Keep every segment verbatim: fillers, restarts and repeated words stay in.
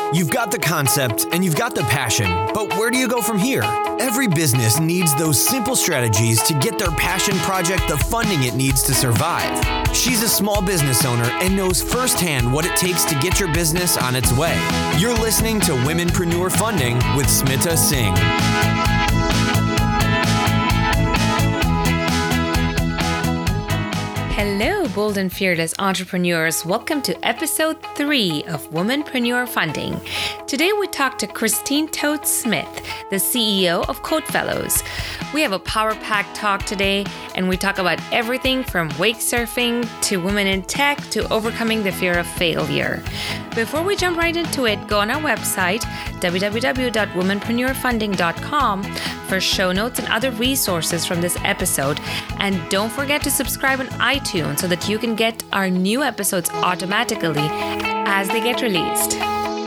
You've got the concept and you've got the passion, but where do you go from here? Every business needs those simple strategies to get their passion project the funding it needs to survive. She's a small business owner and knows firsthand what it takes to get your business on its way. You're listening to Womenpreneur Funding with Smita Singh. Hello, bold and fearless entrepreneurs. Welcome to episode three of Womenpreneur Funding. Today we talk to Christine Toth Smith, the C E O of Codefellows. We have a power-packed talk today, and we talk about everything from wake surfing to women in tech to overcoming the fear of failure. Before we jump right into it, go on our website, w w w dot womenpreneur funding dot com, for show notes and other resources from this episode. And don't forget to subscribe on iTunes so that you can get our new episodes automatically as they get released.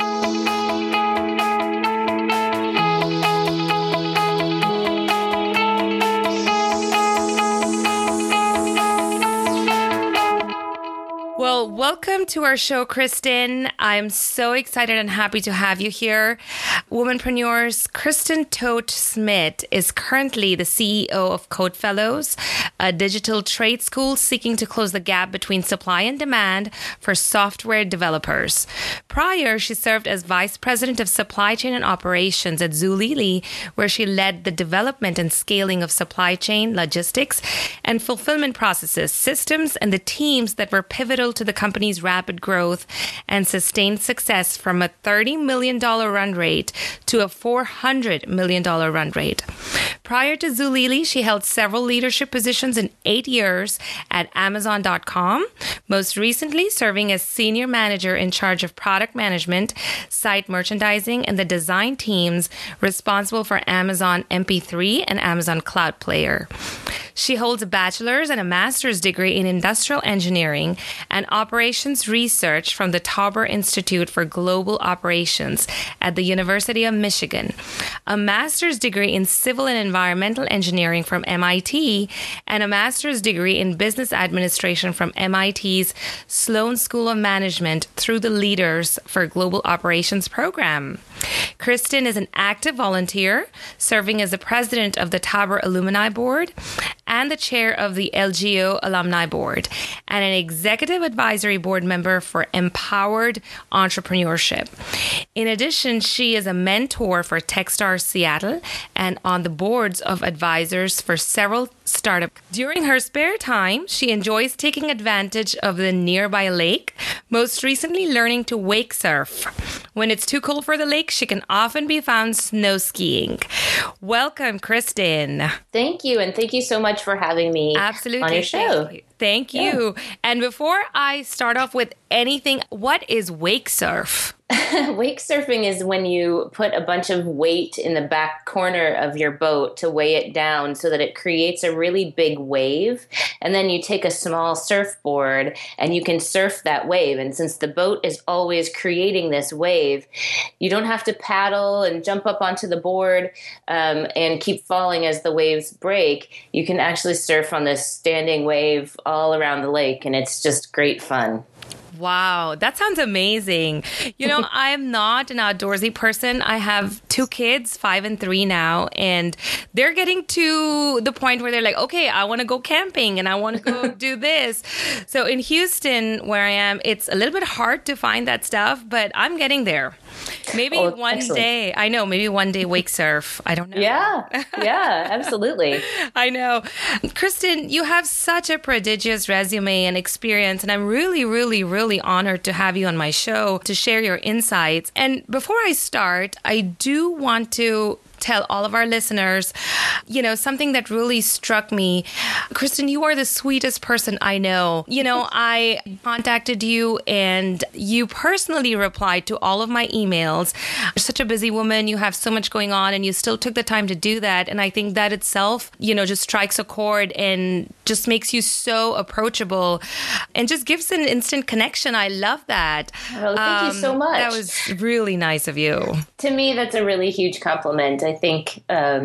Well, welcome to our show, Kristen. I'm so excited and happy to have you here. Womenpreneurs, Christine Toth Smith is currently the C E O of Codefellows, a digital trade school seeking to close the gap between supply and demand for software developers. Prior, she served as Vice President of Supply Chain and Operations at Zulily, where she led the development and scaling of supply chain, logistics, and fulfillment processes, systems, and the teams that were pivotal to the company's rapid growth and sustained success from a thirty million dollars run rate to a four hundred million dollars run rate. Prior to Zulily, she held several leadership positions in eight years at Amazon dot com, most recently serving as senior manager in charge of product management, site merchandising, and the design teams responsible for Amazon M P three and Amazon Cloud Player. She holds a bachelor's and a master's degree in industrial engineering and operations research from the Tauber Institute for Global Operations at the University of Michigan, a master's degree in civil and environmental engineering from M I T, and a master's degree in business administration from M I T's Sloan School of Management through the Leaders for Global Operations program. Kristen is an active volunteer, serving as the president of the Tauber Alumni Board and the chair of the L G O Alumni Board, and an executive advisory board member for Empowered Entrepreneurship. In addition, she is a mentor for Techstars Seattle and on the boards of advisors for several startups. During her spare time, she enjoys taking advantage of the nearby lake, most recently learning to wake surf. When it's too cold for the lake, she can often be found snow skiing. Welcome, Kristen. Thank you, and thank you so much for having me Absolutely. on your show. Thank you. Thank you. Yeah. And before I start off with anything, what is wake surf? Wake surfing is when you put a bunch of weight in the back corner of your boat to weigh it down so that it creates a really big wave. And then you take a small surfboard and you can surf that wave. And since the boat is always creating this wave, you don't have to paddle and jump up onto the board um, and keep falling as the waves break. You can actually surf on this standing wave all around the lake, and it's just great fun. Wow, that sounds amazing. You know, I am not an outdoorsy person. I have two kids, five and three now, and they're getting to the point where they're like, okay, I want to go camping and I want to go do this. So in Houston, where I am, it's a little bit hard to find that stuff, but I'm getting there. Maybe oh, one excellent. day, I know, maybe one day wake surf. I don't know. Yeah, yeah, absolutely. I know. Kristen, you have such a prodigious resume and experience, and I'm really, really, really honored to have you on my show to share your insights. And before I start, I do want to tell all of our listeners, you know, something that really struck me. Kristen, you are the sweetest person I know. You know, I contacted you and you personally replied to all of my emails. You're such a busy woman. You have so much going on and you still took the time to do that. And I think that itself, you know, just strikes a chord and just makes you so approachable and just gives an instant connection. I love that. Oh, thank um, you so much. That was really nice of you. To me, that's a really huge compliment. I think um,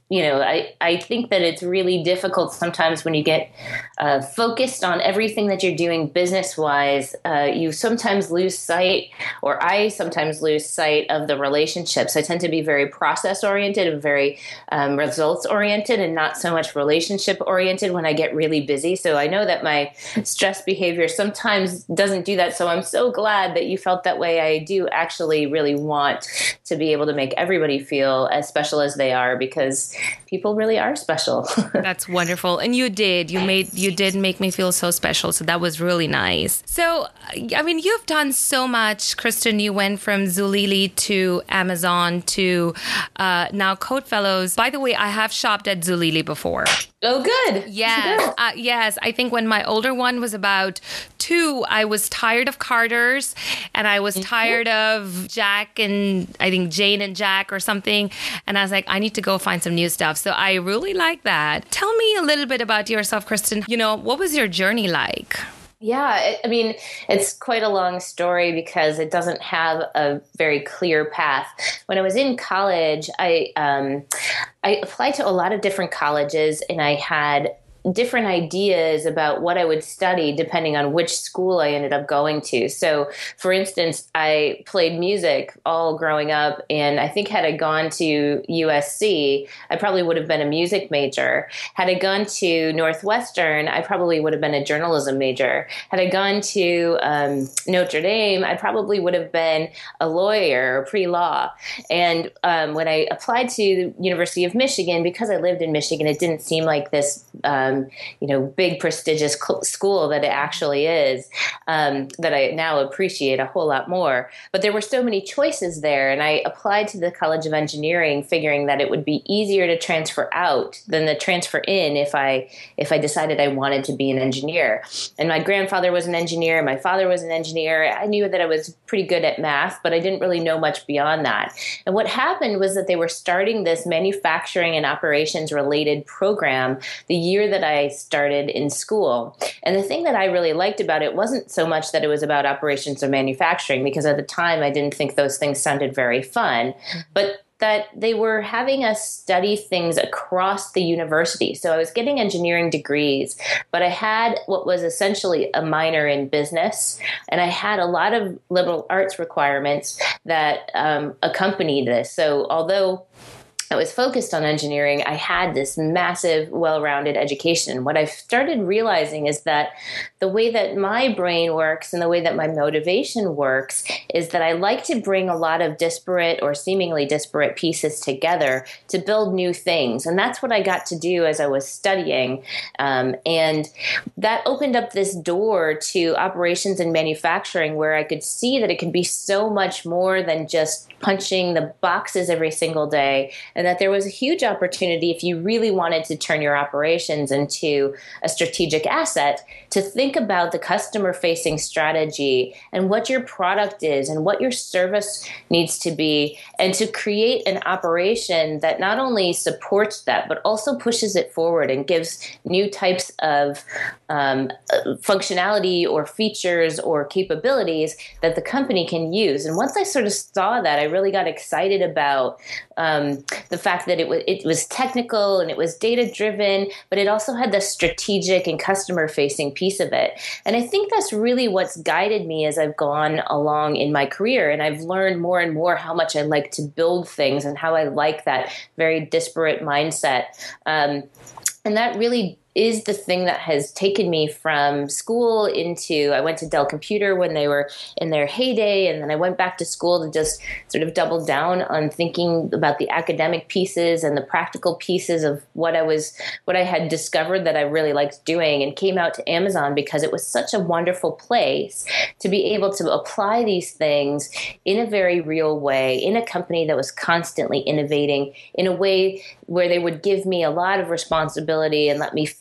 you know, I, I think that it's really difficult sometimes when you get uh, focused on everything that you're doing business wise. Uh, you sometimes lose sight, or I sometimes lose sight of the relationships. I tend to be very process oriented and very um, results oriented, and not so much relationship oriented when I get really busy. So I know that my stress behavior sometimes doesn't do that. So I'm so glad that you felt that way. I do actually really want to be able to make everybody feel as special as they are, because people really are special. That's wonderful. And you did. You made you did make me feel so special. So that was really nice. So, I mean, you've done so much, Kristen. You went from Zulily to Amazon to uh, now CodeFellows. By the way, I have shopped at Zulily before. Oh, good. Yes. Good. Uh, yes. I think when my older one was about two, I was tired of Carter's, and I was mm-hmm. tired of Jack and I think Jane and Jack or something. And I was like, I need to go find some new stuff. So I really like that. Tell me a little bit about yourself, Kristen. You know, what was your journey like? Yeah, I mean, it's quite a long story because it doesn't have a very clear path. When I was in college, I um, I applied to a lot of different colleges, and I had different ideas about what I would study depending on which school I ended up going to. So, for instance, I played music all growing up, and I think had I gone to U S C, I probably would have been a music major. Had I gone to Northwestern, I probably would have been a journalism major. Had I gone to um, Notre Dame, I probably would have been a lawyer or pre-law. And um, when I applied to the University of Michigan, because I lived in Michigan, it didn't seem like this um, you know, big prestigious cl- school that it actually is, um, that I now appreciate a whole lot more. But there were so many choices there, and I applied to the College of Engineering, figuring that it would be easier to transfer out than the transfer in if I if I decided I wanted to be an engineer. And my grandfather was an engineer, my father was an engineer. I knew that I was pretty good at math, but I didn't really know much beyond that. And what happened was that they were starting this manufacturing and operations related program the year that I started in school. And the thing that I really liked about it wasn't so much that it was about operations or manufacturing, because at the time I didn't think those things sounded very fun, but that they were having us study things across the university. So I was getting engineering degrees, but I had what was essentially a minor in business, and I had a lot of liberal arts requirements that um, accompanied this. So although I was focused on engineering, I had this massive, well-rounded education. What I've started realizing is that the way that my brain works and the way that my motivation works is that I like to bring a lot of disparate or seemingly disparate pieces together to build new things. And that's what I got to do as I was studying. Um, and that opened up this door to operations and manufacturing, where I could see that it could be so much more than just punching the boxes every single day, and that there was a huge opportunity, if you really wanted to turn your operations into a strategic asset, to think about the customer-facing strategy and what your product is and what your service needs to be, and to create an operation that not only supports that, but also pushes it forward and gives new types of um, functionality or features or capabilities that the company can use. And once I sort of saw that, I really got excited about um, the fact that it was it was technical and it was data driven, but it also had the strategic and customer facing piece of it. And I think that's really what's guided me as I've gone along in my career. And I've learned more and more how much I like to build things and how I like that very disparate mindset. Um, and that really is the thing that has taken me from school into, I went to Dell Computer when they were in their heyday, and then I went back to school to just sort of double down on thinking about the academic pieces and the practical pieces of what I was, what I had discovered that I really liked doing, and came out to Amazon because it was such a wonderful place to be able to apply these things in a very real way, in a company that was constantly innovating in a way where they would give me a lot of responsibility and let me fail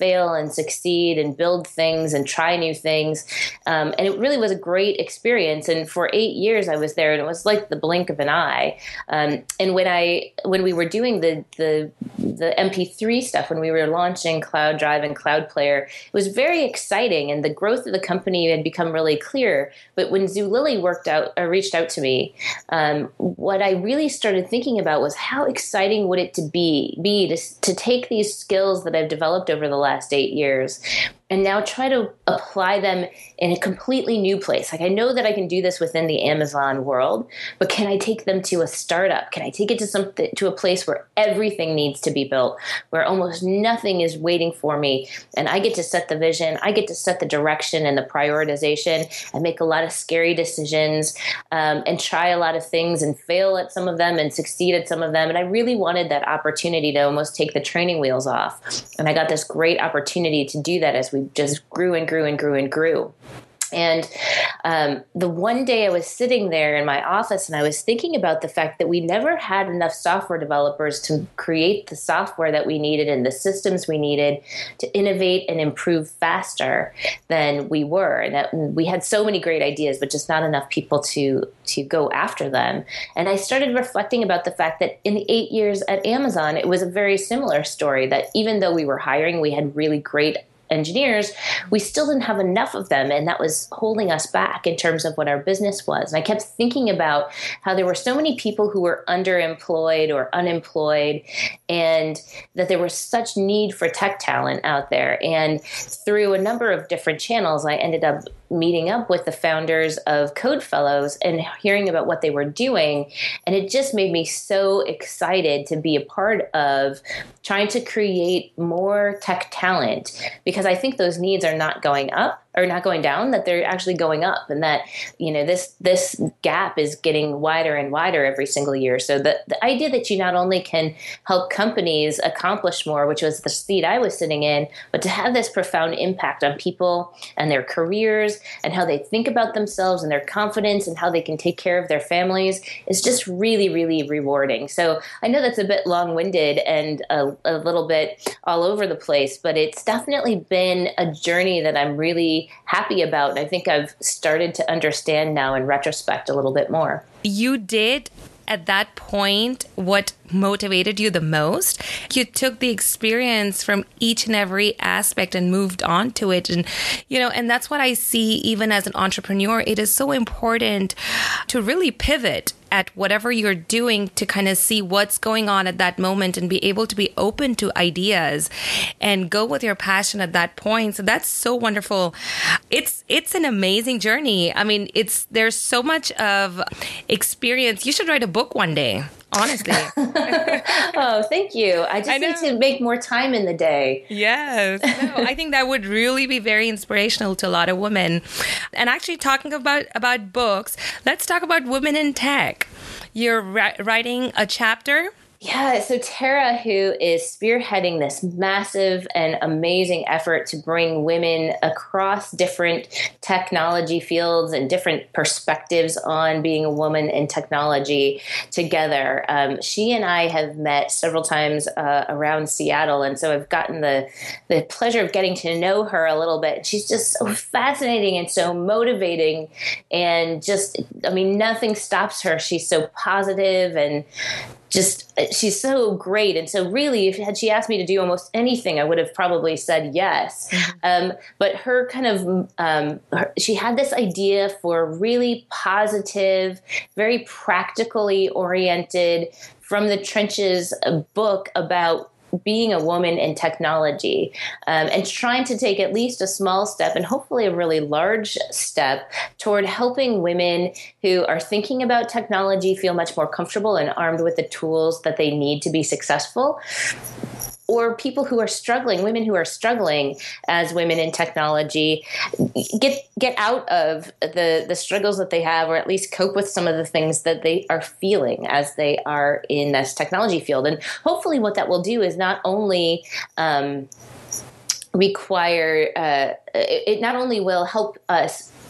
fail and succeed and build things and try new things. Um, and it really was a great experience. And for eight years I was there, and it was like the blink of an eye. Um, and when I when we were doing the the the M P three stuff, when we were launching Cloud Drive and Cloud Player, it was very exciting, and the growth of the company had become really clear. But when Zulily worked out or reached out to me, um, what I really started thinking about was how exciting would it to be be to, to take these skills that I've developed over the last eight years and now try to apply them in a completely new place. Like, I know that I can do this within the Amazon world, but can I take them to a startup? Can I take it to something, to a place where everything needs to be built, where almost nothing is waiting for me, and I get to set the vision, I get to set the direction and the prioritization, and make a lot of scary decisions, um, and try a lot of things and fail at some of them and succeed at some of them. And I really wanted that opportunity to almost take the training wheels off. And I got this great opportunity to do that as we just grew and grew and grew and grew. And um, the one day I was sitting there in my office and I was thinking about the fact that we never had enough software developers to create the software that we needed and the systems we needed to innovate and improve faster than we were. And that we had so many great ideas, but just not enough people to, to go after them. And I started reflecting about the fact that in the eight years at Amazon, it was a very similar story, that even though we were hiring, we had really great engineers, we still didn't have enough of them, and that was holding us back in terms of what our business was. And I kept thinking about how there were so many people who were underemployed or unemployed, and that there was such need for tech talent out there. And through a number of different channels, I ended up meeting up with the founders of Code Fellows and hearing about what they were doing. And it just made me so excited to be a part of trying to create more tech talent, because I think those needs are not going up or not going down, that they're actually going up, and that, you know, this this gap is getting wider and wider every single year. So the, the idea that you not only can help companies accomplish more, which was the seat I was sitting in, but to have this profound impact on people and their careers and how they think about themselves and their confidence and how they can take care of their families is just really, really rewarding. So I know that's a bit long-winded and a, a little bit all over the place, but it's definitely been a journey that I'm really happy about. And I think I've started to understand now in retrospect a little bit more. You did at that point what motivated you the most. You took the experience from each and every aspect and moved on to it. And, you know, and that's what I see even as an entrepreneur. It is so important to really pivot at whatever you're doing to kind of see what's going on at that moment and be able to be open to ideas and go with your passion at that point. So that's so wonderful. It's it's an amazing journey. I mean, it's there's so much of experience. You should write a book one day. Honestly. Oh, thank you. I just I need to make more time in the day. Yes. No, I think that would really be very inspirational to a lot of women. And actually talking about, about books, let's talk about women in tech. You're ri- writing a chapter. Yeah, so Tara, who is spearheading this massive and amazing effort to bring women across different technology fields and different perspectives on being a woman in technology together. Um, she and I have met several times uh, around Seattle, and so I've gotten the, the pleasure of getting to know her a little bit. She's just so fascinating and so motivating, and just, I mean, nothing stops her. She's so positive and just, she's so great. And so really, if had she asked me to do almost anything, I would have probably said yes. Mm-hmm. Um, but her kind of, um, her, she had this idea for a really positive, very practically oriented, from the trenches book about being a woman in technology, um, and trying to take at least a small step and hopefully a really large step toward helping women who are thinking about technology feel much more comfortable and armed with the tools that they need to be successful. Or people who are struggling, women who are struggling as women in technology, get get out of the, the struggles that they have, or at least cope with some of the things that they are feeling as they are in this technology field. And hopefully what that will do is not only um, require, uh, it not only will help us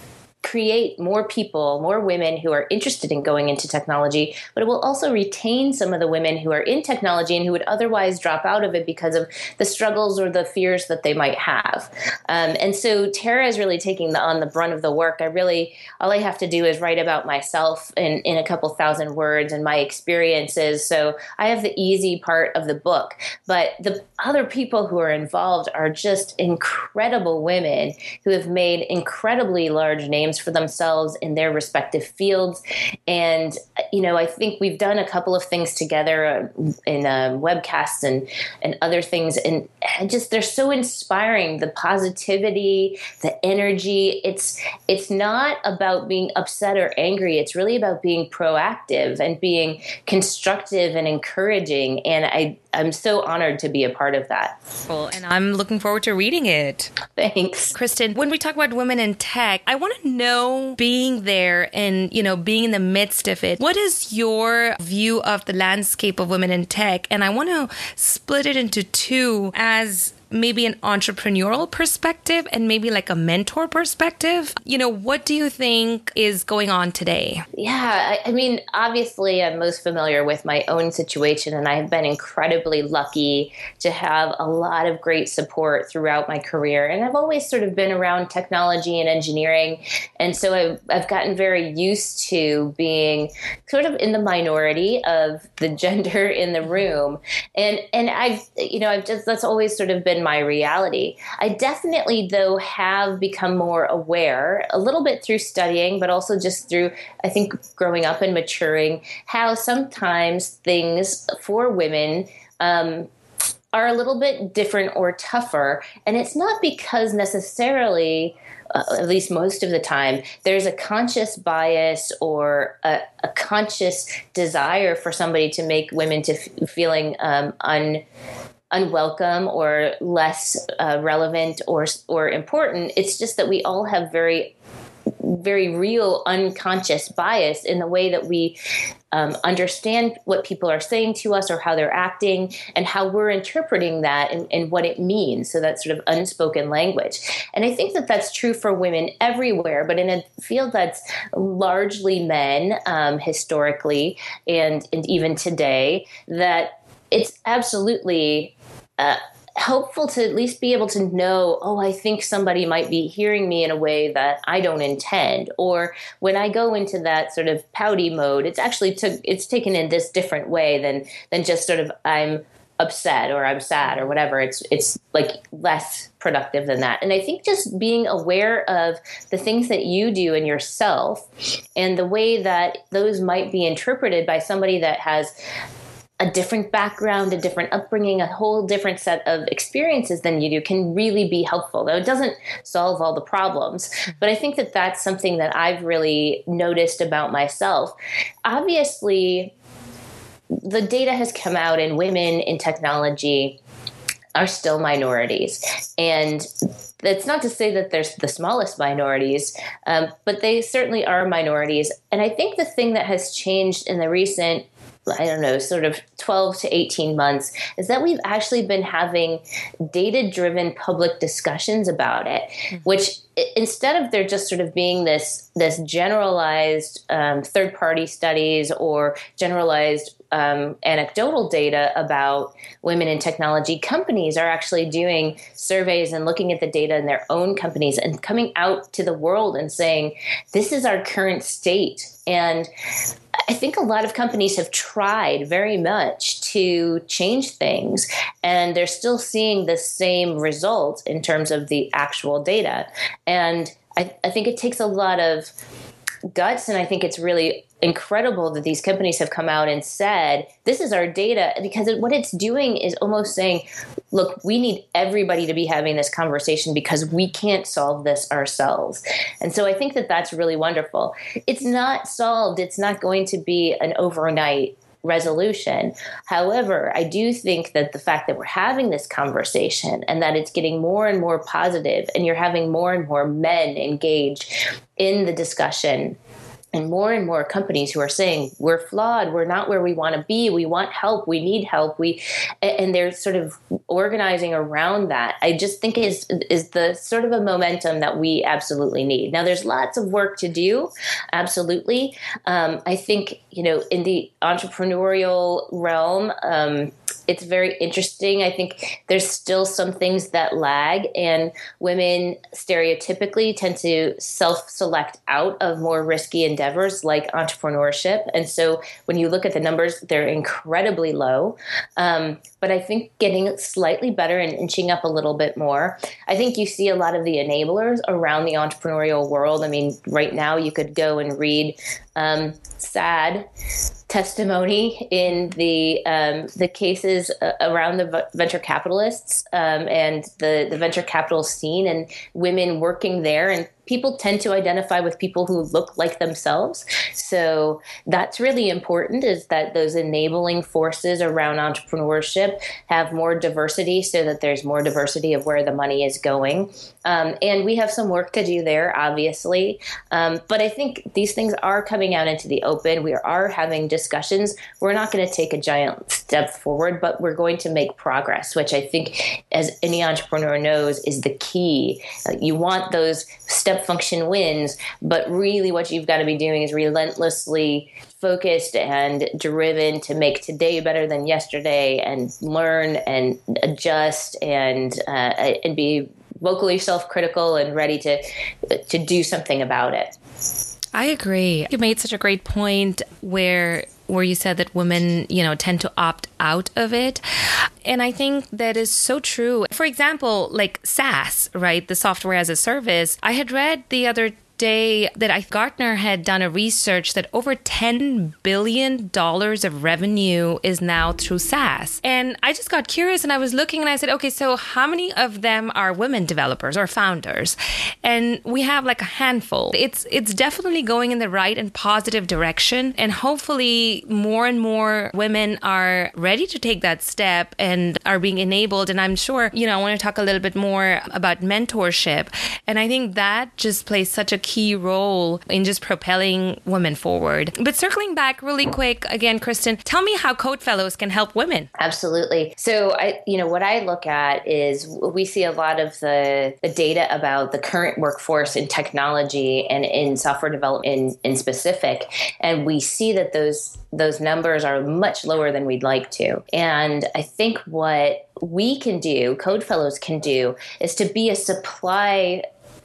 create more people, more women who are interested in going into technology, but it will also retain some of the women who are in technology and who would otherwise drop out of it because of the struggles or the fears that they might have. Um, and so Tara is really taking the, on the brunt of the work. I really, all I have to do is write about myself in, in a couple thousand words and my experiences. So I have the easy part of the book, but the other people who are involved are just incredible women who have made incredibly large names for themselves in their respective fields. And, you know, I think we've done a couple of things together uh, in uh, webcasts and, and other things. And I just, they're so inspiring. The positivity, the energy. It's, it's not about being upset or angry. It's really about being proactive and being constructive and encouraging. And I, I'm so honored to be a part of that. Cool. And I'm looking forward to reading it. Thanks. Kristen, when we talk about women in tech, I want to know, being there and, you know, being in the midst of it, what is your view of the landscape of women in tech? And I want to split it into two, as maybe an entrepreneurial perspective and maybe like a mentor perspective. You know, what do you think is going on today? Yeah, I, I mean, obviously, I'm most familiar with my own situation, and I have been incredibly lucky to have a lot of great support throughout my career. And I've always sort of been around technology and engineering. And so I've, I've gotten very used to being sort of in the minority of the gender in the room. And, and I've, you know, I've just, that's always sort of been my reality. I definitely, though, have become more aware, a little bit through studying, but also just through, I think, growing up and maturing, how sometimes things for women um, are a little bit different or tougher. And it's not because necessarily, Uh, at least most of the time, there's a conscious bias or a, a conscious desire for somebody to make women to f- feeling um, un, unwelcome or less uh, relevant or or important. It's just that we all have very, very real unconscious bias in the way that we Um, understand what people are saying to us or how they're acting and how we're interpreting that and, and what it means. So that sort of unspoken language. And I think that that's true for women everywhere, but in a field that's largely men um, historically and, and even today, that it's absolutely uh, helpful to at least be able to know, oh, I think somebody might be hearing me in a way that I don't intend. Or when I go into that sort of pouty mode, it's actually took it's taken in this different way than than just sort of I'm upset or I'm sad or whatever. It's it's like less productive than that. And I think just being aware of the things that you do in yourself and the way that those might be interpreted by somebody that has a different background, a different upbringing, a whole different set of experiences than you do can really be helpful. Though it doesn't solve all the problems. But I think that that's something that I've really noticed about myself. Obviously, the data has come out and women in technology are still minorities. And that's not to say that they're the smallest minorities, um, but they certainly are minorities. And I think the thing that has changed in the recent I don't know, sort of twelve to eighteen months, is that we've actually been having data-driven public discussions about it, mm-hmm. which instead of there just sort of being this this generalized um, third-party studies or generalized um, anecdotal data about women in technology, companies are actually doing surveys and looking at the data in their own companies and coming out to the world and saying, this is our current state. And I think a lot of companies have tried very much to change things, and they're still seeing the same results in terms of the actual data. And I, I think it takes a lot of guts, and I think it's really incredible that these companies have come out and said, this is our data, because what it's doing is almost saying, look, we need everybody to be having this conversation because we can't solve this ourselves. And so I think that that's really wonderful. It's not solved. It's not going to be an overnight resolution. However, I do think that the fact that we're having this conversation and that it's getting more and more positive, and you're having more and more men engage in the discussion, and more and more companies who are saying, we're flawed, we're not where we want to be, we want help, we need help, we, and they're sort of organizing around that, I just think is is the sort of a momentum that we absolutely need. Now, there's lots of work to do, absolutely. Um, I think, you know, in the entrepreneurial realm, um, it's very interesting. I think there's still some things that lag, and women stereotypically tend to self-select out of more risky endeavors like entrepreneurship. And so when you look at the numbers, they're incredibly low. Um, but I think getting slightly better and inching up a little bit more. I think you see a lot of the enablers around the entrepreneurial world. I mean, right now you could go and read um, sad testimony in the um, the cases uh, around the v- venture capitalists um, and the, the venture capital scene and women working there. And people tend to identify with people who look like themselves. So that's really important, is that those enabling forces around entrepreneurship have more diversity so that there's more diversity of where the money is going. Um, and we have some work to do there, obviously. Um, but I think these things are coming out into the open. We are having discussions. We're not going to take a giant step forward, but we're going to make progress, which I think, as any entrepreneur knows, is the key. Uh, you want those step function wins, but really what you've got to be doing is relentlessly focused and driven to make today better than yesterday, and learn and adjust and uh, and be vocally self-critical and ready to to do something about it. I agree. You made such a great point where where you said that women, you know, tend to opt out of it. And I think that is so true. For example, like SaaS, right? The software as a service. I had read the other day that I, Gartner had done a research that over ten billion dollars of revenue is now through SaaS. And I just got curious and I was looking and I said, okay, so how many of them are women developers or founders? And we have like a handful. It's it's definitely going in the right and positive direction. And hopefully more and more women are ready to take that step and are being enabled. And I'm sure, you know, I want to talk a little bit more about mentorship. And I think that just plays such a key role in just propelling women forward. But circling back really quick again, Kristen, tell me how Code Fellows can help women. Absolutely. So I, you know, what I look at is we see a lot of the, the data about the current workforce in technology and in software development in, in specific. And we see that those those numbers are much lower than we'd like to. And I think what we can do, Code Fellows can do, is to be a supply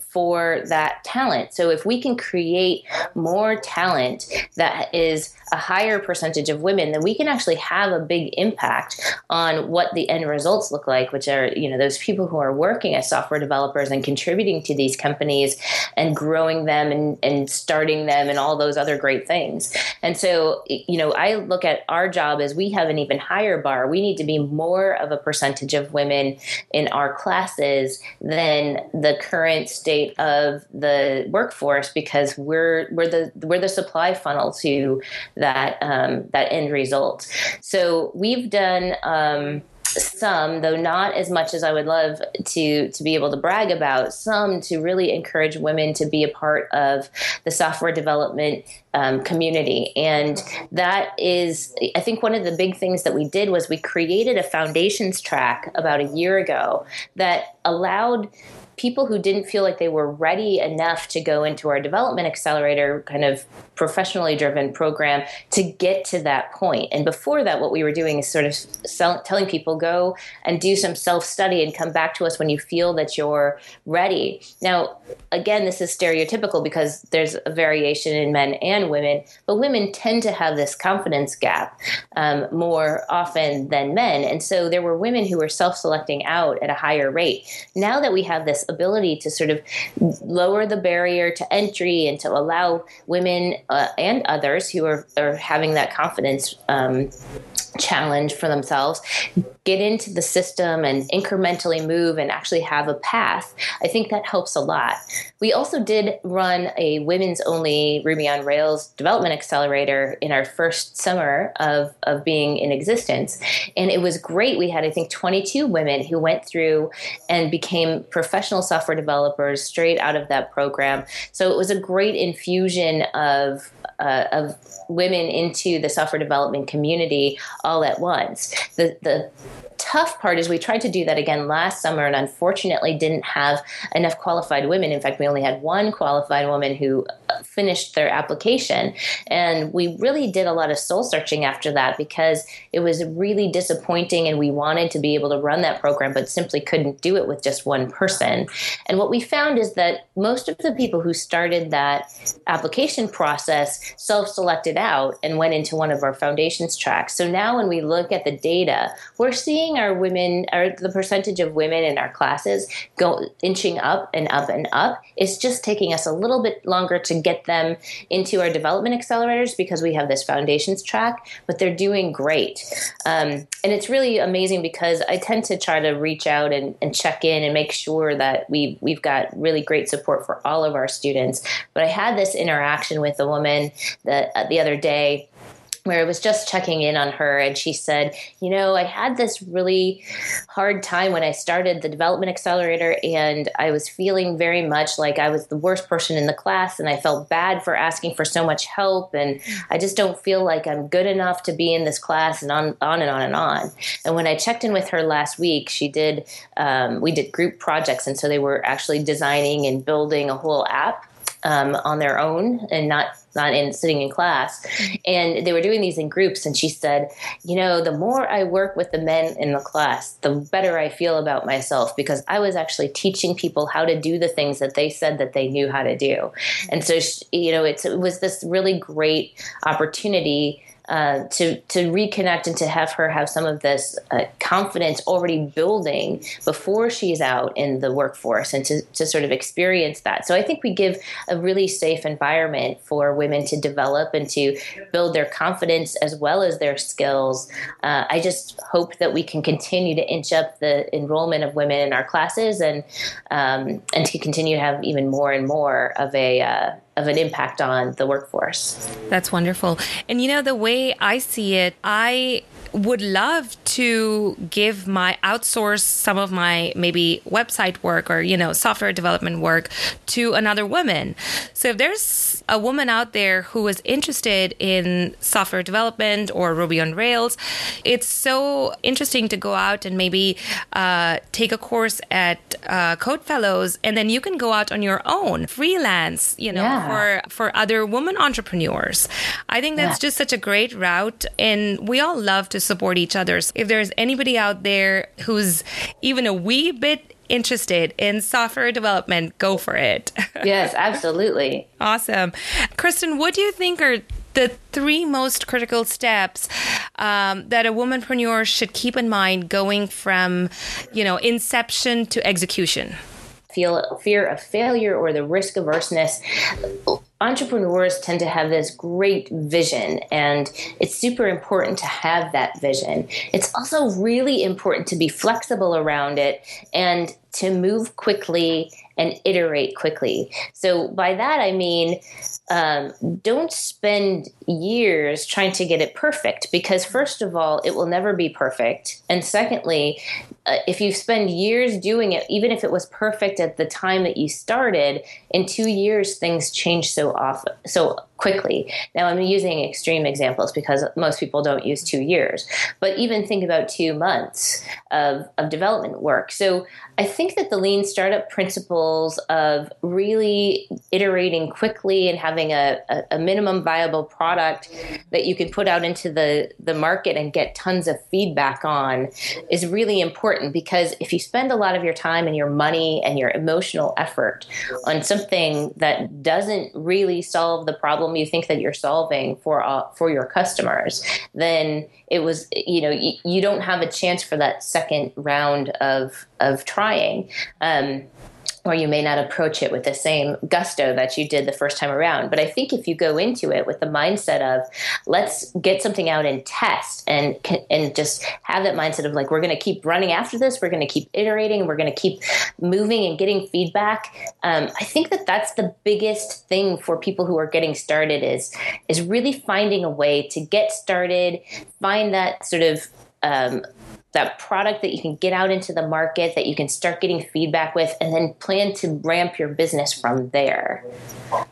for that talent. So if we can create more talent that is a higher percentage of women, then we can actually have a big impact on what the end results look like, which are, you know, those people who are working as software developers and contributing to these companies and growing them and, and starting them and all those other great things. And so, you know, I look at our job as we have an even higher bar. We need to be more of a percentage of women in our classes than the current state of the workforce, because we're we're the we're the supply funnel to that um, that end result. So we've done um, some, though not as much as I would love to to be able to brag about, some to really encourage women to be a part of the software development um, community. And that is, I think one of the big things that we did was we created a foundations track about a year ago that allowed people who didn't feel like they were ready enough to go into our development accelerator kind of professionally driven program to get to that point. And before that, what we were doing is sort of sell, telling people, go and do some self-study and come back to us when you feel that you're ready. Now, again, this is stereotypical because there's a variation in men and women, but women tend to have this confidence gap um, more often than men. And so there were women who were self-selecting out at a higher rate. Now that we have this ability to sort of lower the barrier to entry and to allow women uh, and others who are, are having that confidence um, challenge for themselves get into the system and incrementally move and actually have a path, I think that helps a lot. We also did run a women's only Ruby on Rails development accelerator in our first summer of, of being in existence. And it was great. We had, I think, twenty-two women who went through and became professional software developers straight out of that program. So it was a great infusion of Uh, of women into the software development community, all at once. The, the tough part is we tried to do that again last summer and unfortunately didn't have enough qualified women. In fact, we only had one qualified woman who finished their application. And we really did a lot of soul searching after that because it was really disappointing and we wanted to be able to run that program, but simply couldn't do it with just one person. And what we found is that most of the people who started that application process self-selected out and went into one of our foundations tracks. So now when we look at the data, we're seeing our women, or the percentage of women in our classes go inching up and up and up. It's just taking us a little bit longer to get them into our development accelerators because we have this foundations track, but they're doing great. Um, and it's really amazing because I tend to try to reach out and, and check in and make sure that we, we've got really great support for all of our students. But I had this interaction with a woman that uh, the other day where I was just checking in on her and she said, you know, I had this really hard time when I started the development accelerator and I was feeling very much like I was the worst person in the class and I felt bad for asking for so much help and I just don't feel like I'm good enough to be in this class and on, on and on and on. And when I checked in with her last week, she did, um, we did group projects and so they were actually designing and building a whole app Um, on their own and not not in sitting in class. And they were doing these in groups. And she said, you know, the more I work with the men in the class, the better I feel about myself because I was actually teaching people how to do the things that they said that they knew how to do. And so, she, you know, it's, it was this really great opportunity Uh, to to reconnect and to have her have some of this uh, confidence already building before she's out in the workforce and to, to sort of experience that. So I think we give a really safe environment for women to develop and to build their confidence as well as their skills. Uh, I just hope that we can continue to inch up the enrollment of women in our classes and um, and to continue to have even more and more of a uh, of an impact on the workforce. That's wonderful. And you know, the way I see it, I would love to give my outsource some of my maybe website work or, you know, software development work to another woman. So if there's a woman out there who is interested in software development or Ruby on Rails, it's so interesting to go out and maybe uh, take a course at uh, Code Fellows, and then you can go out on your own, freelance, you know, yeah. for, for other women entrepreneurs. I think that's yeah. just such a great route, and we all love to support each other. If there's anybody out there who's even a wee bit interested in software development, go for it. Yes, absolutely. Awesome. Kristen, what do you think are the three most critical steps um, that a womanpreneur should keep in mind going from, you know, inception to execution? Feel fear of failure or the risk averseness. Entrepreneurs tend to have this great vision, and it's super important to have that vision. It's also really important to be flexible around it and to move quickly and iterate quickly. So by that, I mean, um, don't spend years trying to get it perfect because first of all, it will never be perfect. And secondly, uh, if you spend years doing it, even if it was perfect at the time that you started, in two years, things change so often, so quickly. Now, I'm using extreme examples because most people don't use two years, but even think about two months of, of development work. So I think that the lean startup principles of really iterating quickly and having a, a, a minimum viable product that you can put out into the, the market and get tons of feedback on is really important, because if you spend a lot of your time and your money and your emotional effort on something that doesn't really solve the problem you think that you're solving for uh, for your customers, then it was, you know, you, you don't have a chance for that second round of of trying. Um, or you may not approach it with the same gusto that you did the first time around. But I think if you go into it with the mindset of let's get something out and test and and just have that mindset of like, we're going to keep running after this, we're going to keep iterating, we're going to keep moving and getting feedback. Um, I think that that's the biggest thing for people who are getting started is, is really finding a way to get started, find that sort of um, that product that you can get out into the market, that you can start getting feedback with, and then plan to ramp your business from there.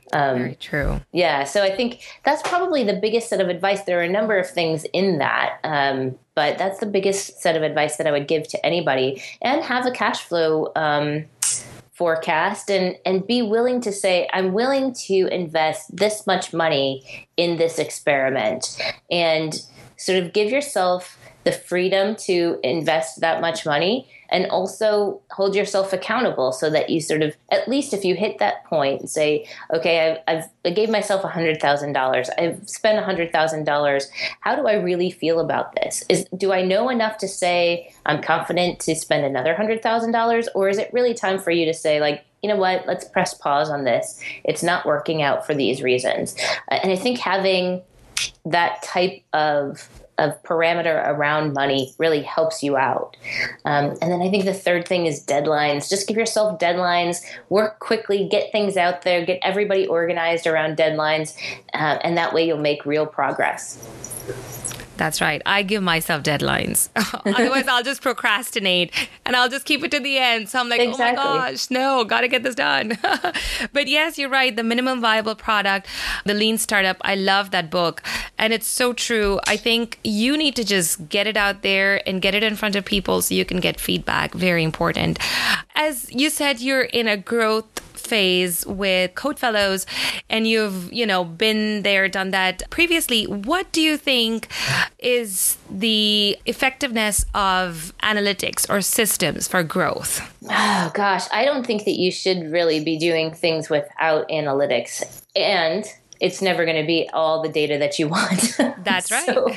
Um, Very true. Yeah. So I think that's probably the biggest set of advice. There are a number of things in that. Um, but that's the biggest set of advice that I would give to anybody, and have a cash flow um, forecast, and, and be willing to say, I'm willing to invest this much money in this experiment, and sort of give yourself the freedom to invest that much money, and also hold yourself accountable so that you sort of, at least if you hit that point and say, okay, I've, I've I gave myself one hundred thousand dollars. I've spent one hundred thousand dollars. How do I really feel about this? Is Do I know enough to say I'm confident to spend another one hundred thousand dollars? Or is it really time for you to say, like, you know what, let's press pause on this. It's not working out for these reasons. Uh, and I think having that type of of parameter around money really helps you out. Um, and then I think the third thing is deadlines. Just give yourself deadlines, work quickly, get things out there, get everybody organized around deadlines, uh, and that way you'll make real progress. That's right. I give myself deadlines. Otherwise, I'll just procrastinate and I'll just keep it to the end. So I'm like, exactly. Oh my gosh, no, got to get this done. But yes, you're right. The minimum viable product, the lean startup. I love that book. And it's so true. I think you need to just get it out there and get it in front of people so you can get feedback. Very important. As you said, you're in a growth phase with Code Fellows, and you've, you know, been there, done that previously. What do you think is the effectiveness of analytics or systems for growth? Oh gosh, I don't think that you should really be doing things without analytics, and it's never going to be all the data that you want. That's right. So,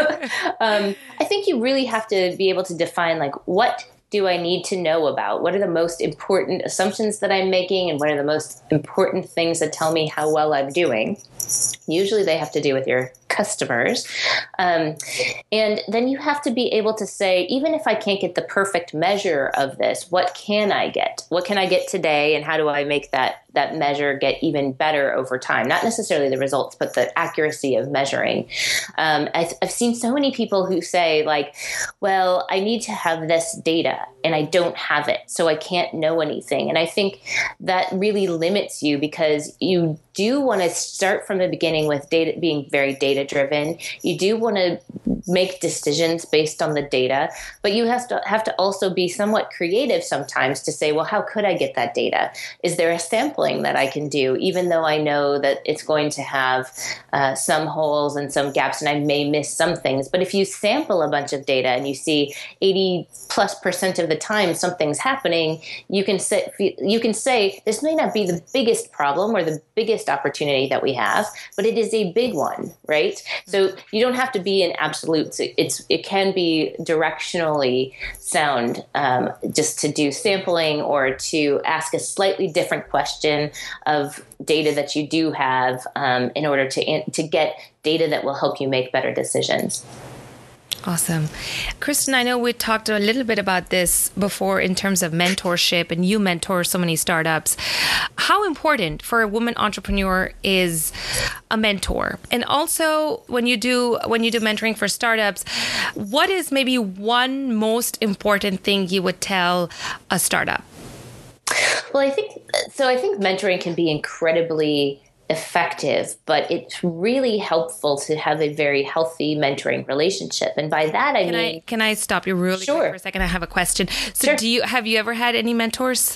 um, I think you really have to be able to define, like, what do I need to know about? What are the most important assumptions that I'm making, and what are the most important things that tell me how well I'm doing? Usually they have to do with your customers. Um, and then you have to be able to say, even if I can't get the perfect measure of this, what can I get? What can I get today? And how do I make that, that measure get even better over time? Not necessarily the results, but the accuracy of measuring. Um, I've, I've seen so many people who say, like, well, I need to have this data and I don't have it, so I can't know anything. And I think that really limits you, because you do want to start from the beginning with data, being very data driven. You do want to make decisions based on the data, but you have to have to also be somewhat creative sometimes to say, well, how could I get that data? Is there a sampling that I can do, even though I know that it's going to have uh, some holes and some gaps, and I may miss some things? But if you sample a bunch of data and you see eighty plus percent of the time something's happening, you can say, you can say this may not be the biggest problem or the biggest opportunity that we have, but it is a big one, right? So you don't have to be in absolutes. It's it can be directionally sound, um, just to do sampling or to ask a slightly different question of data that you do have, um, in order to to get data that will help you make better decisions. Awesome. Kristen, I know we talked a little bit about this before in terms of mentorship, and you mentor so many startups. How important for a woman entrepreneur is a mentor? And also, when you do when you do mentoring for startups, what is maybe one most important thing you would tell a startup? Well, I think so. I think mentoring can be incredibly effective, but it's really helpful to have a very healthy mentoring relationship. And by that, I can mean, I, can I stop you really sure. quick for a second? I have a question. So Sure. do you, have you ever had any mentors?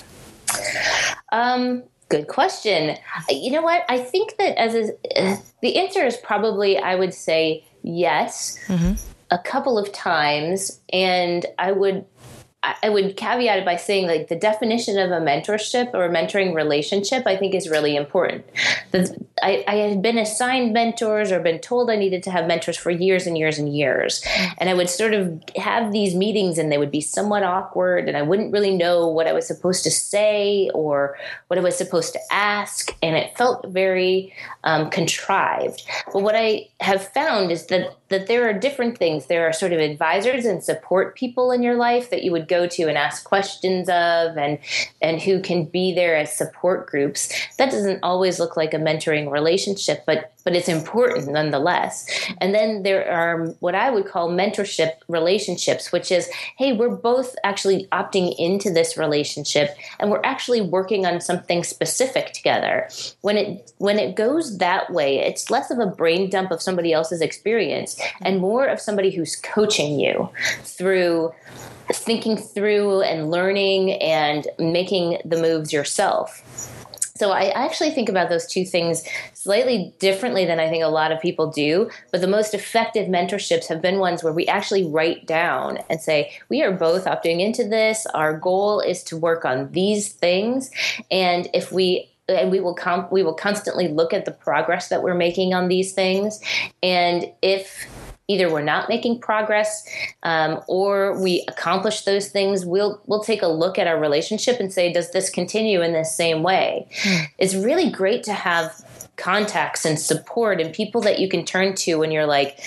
Um, good question. You know what? I think that as a, the answer is probably, I would say yes, mm-hmm. a couple of times. And I would I would caveat it by saying, like, the definition of a mentorship or a mentoring relationship, I think, is really important. The, I, I had been assigned mentors or been told I needed to have mentors for years and years and years. And I would sort of have these meetings and they would be somewhat awkward, and I wouldn't really know what I was supposed to say or what I was supposed to ask. And it felt very um, contrived. But what I have found is that, that there are different things. There are sort of advisors and support people in your life that you would go to and ask questions of, and and who can be there as support groups. That doesn't always look like a mentoring relationship, but but it's important nonetheless. And then there are what I would call mentorship relationships, which is, hey, we're both actually opting into this relationship and we're actually working on something specific together. When it when it goes that way, it's less of a brain dump of somebody else's experience and more of somebody who's coaching you through thinking through and learning and making the moves yourself. So I actually think about those two things slightly differently than I think a lot of people do. But the most effective mentorships have been ones where we actually write down and say, we are both opting into this. Our goal is to work on these things. And if we and we will com- we will constantly look at the progress that we're making on these things. And if either we're not making progress um, or we accomplish those things, we'll we'll take a look at our relationship and say, does this continue in this same way? Mm. It's really great to have contacts and support and people that you can turn to when you're like,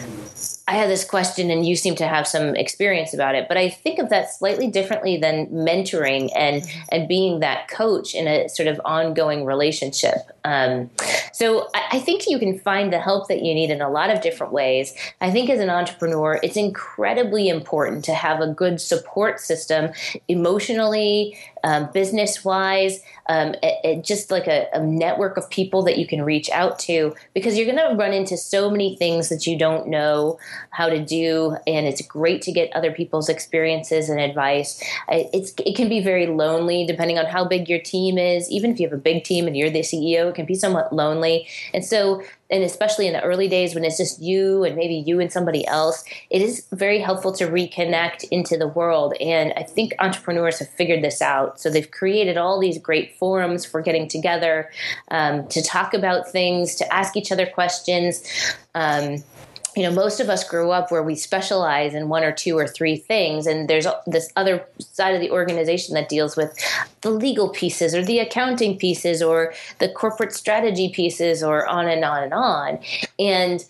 I have this question and you seem to have some experience about it. But I think of that slightly differently than mentoring and, and being that coach in a sort of ongoing relationship. Um, so I, I think you can find the help that you need in a lot of different ways. I think as an entrepreneur, it's incredibly important to have a good support system emotionally, um, business-wise, um, it, it just like a, a network of people that you can reach out to, because you're going to run into so many things that you don't know how to do. And it's great to get other people's experiences and advice. It's, it can be very lonely depending on how big your team is. Even if you have a big team and you're the C E O, it can be somewhat lonely. And so, and especially in the early days when it's just you and maybe you and somebody else, it is very helpful to reconnect into the world. And I think entrepreneurs have figured this out. So they've created all these great forums for getting together, um, to talk about things, to ask each other questions. Um, You know, most of us grew up where we specialize in one or two or three things, and there's this other side of the organization that deals with the legal pieces or the accounting pieces or the corporate strategy pieces or on and on and on. And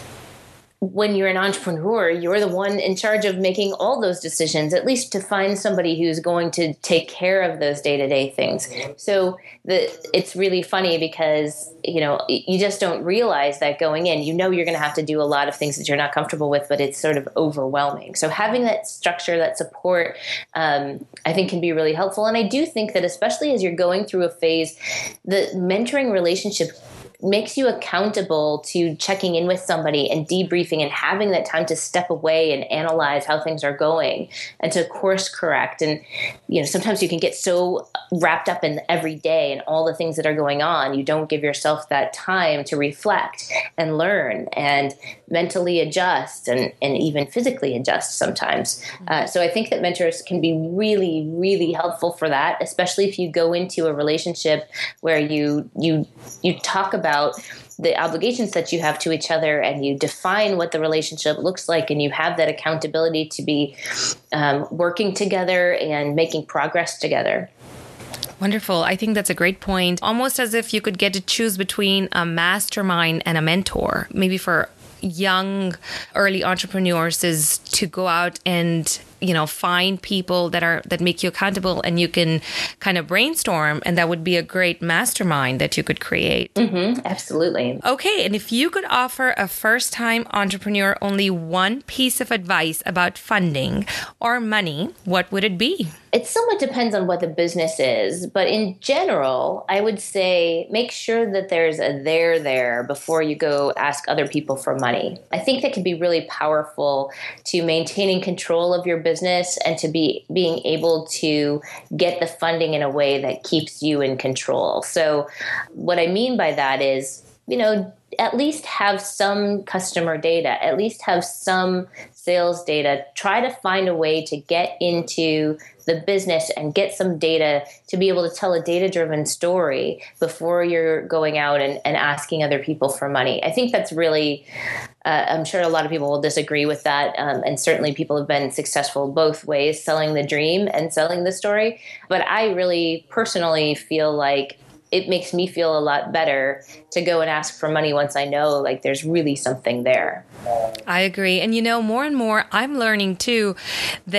when you're an entrepreneur, you're the one in charge of making all those decisions, at least to find somebody who's going to take care of those day-to-day things. So the, it's really funny because, you know, you just don't realize that going in. You know you're going to have to do a lot of things that you're not comfortable with, but it's sort of overwhelming. So having that structure, that support, um, I think can be really helpful. And I do think that especially as you're going through a phase, the mentoring relationship makes you accountable to checking in with somebody and debriefing and having that time to step away and analyze how things are going and to course correct. And, you know, sometimes you can get so wrapped up in every day and all the things that are going on, you don't give yourself that time to reflect and learn and mentally adjust and, and even physically adjust sometimes. Uh, so I think that mentors can be really, really helpful for that, especially if you go into a relationship where you you you talk about the obligations that you have to each other and you define what the relationship looks like and you have that accountability to be um, working together and making progress together. Wonderful. I think that's a great point. Almost as if you could get to choose between a mastermind and a mentor. Maybe for young, early entrepreneurs is to go out and, you know, find people that are that make you accountable and you can kind of brainstorm, and that would be a great mastermind that you could create. Mm-hmm, absolutely. Okay, and if you could offer a first-time entrepreneur only one piece of advice about funding or money, what would it be? It somewhat depends on what the business is, but in general, I would say make sure that there's a there there before you go ask other people for money. I think that can be really powerful to maintaining control of your business and to be being able to get the funding in a way that keeps you in control. So what I mean by that is, you know, at least have some customer data, at least have some sales data. Try to find a way to get into the business and get some data to be able to tell a data-driven story before you're going out and, and asking other people for money. I think that's really, uh, I'm sure a lot of people will disagree with that. Um, and certainly people have been successful both ways, selling the dream and selling the story. But I really personally feel like it makes me feel a lot better to go and ask for money once I know like there's really something there. I agree. And you know, more and more I'm learning too that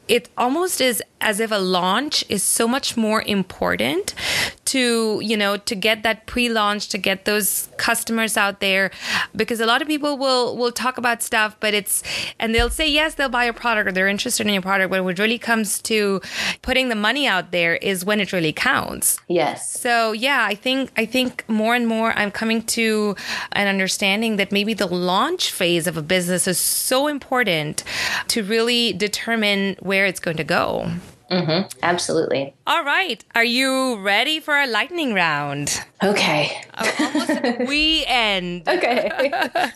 it almost is as if a launch is so much more important to, you know, to get that pre-launch, to get those customers out there, because a lot of people will will talk about stuff, but it's, and they'll say, yes, they'll buy a product or they're interested in your product, but when it really comes to putting the money out there is when it really counts. Yes. So yeah, I think, I think more and more I'm coming to an understanding that maybe the launch phase of a business is so important to really determine where it's going to go. Mm-hmm. Absolutely. All right. Are you ready for a lightning round? Okay. Oh, almost at the wee end. Okay.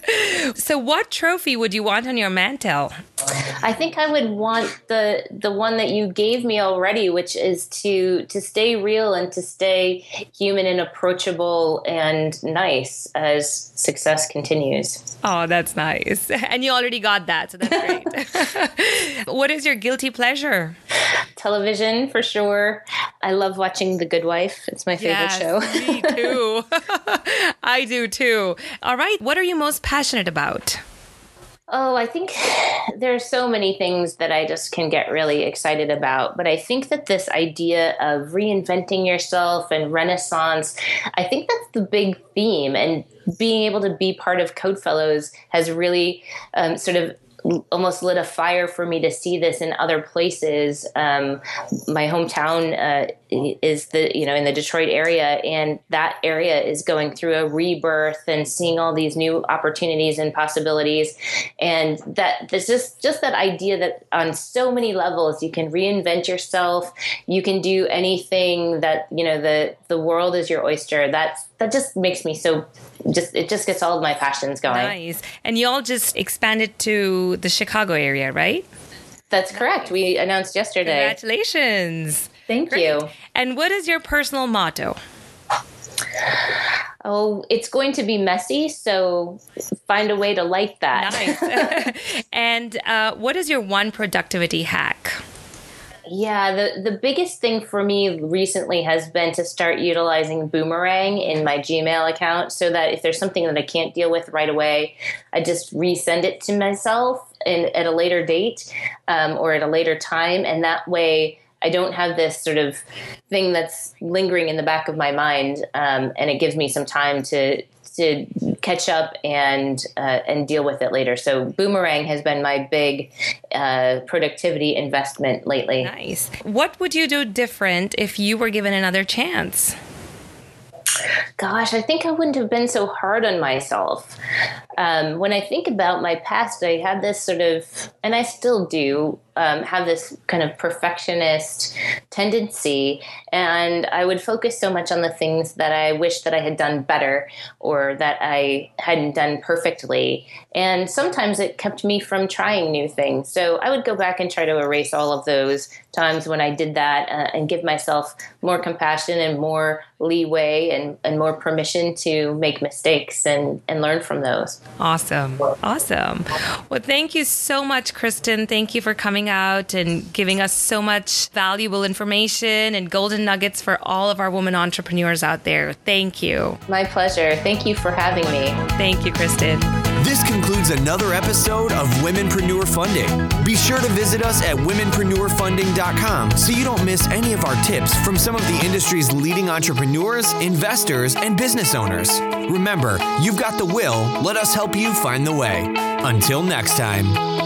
So what trophy would you want on your mantle? I think I would want the the one that you gave me already, which is to to stay real and to stay human and approachable and nice as success continues. Oh, that's nice. And you already got that, so that's great. What is your guilty pleasure? Television, for sure. I love watching The Good Wife. It's my favorite yes, show. Me too. I do too. All right. What are you most passionate about? Oh, I think there are so many things that I just can get really excited about. But I think that this idea of reinventing yourself and Renaissance, I think that's the big theme. And being able to be part of Code Fellows has really um, sort of almost lit a fire for me to see this in other places. Um, my hometown uh, is the, you know, in the Detroit area, and that area is going through a rebirth and seeing all these new opportunities and possibilities. And that there's just, just that idea that on so many levels, you can reinvent yourself. You can do anything that, you know, the, the world is your oyster. That's, that just makes me so just, it just gets all of my passions going. Nice. And you all just expanded to the Chicago area, right? That's correct. We announced yesterday. Congratulations. Thank Great. you. And what is your personal motto? Oh, it's going to be messy, so find a way to like that. Nice. And uh, what is your one productivity hack? Yeah, the, the biggest thing for me recently has been to start utilizing Boomerang in my Gmail account so that if there's something that I can't deal with right away, I just resend it to myself in, at a later date um, or at a later time. And that way I don't have this sort of thing that's lingering in the back of my mind. Um, and it gives me some time to to catch up and uh, and deal with it later. So Boomerang has been my big uh, productivity investment lately. Nice. What would you do different if you were given another chance? Gosh, I think I wouldn't have been so hard on myself. Um, when I think about my past, I had this sort of, and I still do, um, have this kind of perfectionist tendency. And I would focus so much on the things that I wish that I had done better or that I hadn't done perfectly. And sometimes it kept me from trying new things. So I would go back and try to erase all of those times when I did that uh, and give myself more compassion and more leeway and, and more permission to make mistakes and, and learn from those. Awesome. Awesome. Well, thank you so much, Kristen. Thank you for coming out and giving us so much valuable information and golden nuggets for all of our women entrepreneurs out there. Thank you. My pleasure. Thank you for having me. Thank you, Kristen. This concludes another episode of Womenpreneur Funding. Be sure to visit us at womenpreneur funding dot com so you don't miss any of our tips from some of the industry's leading entrepreneurs, investors, and business owners. Remember, you've got the will. Let us help you find the way. Until next time.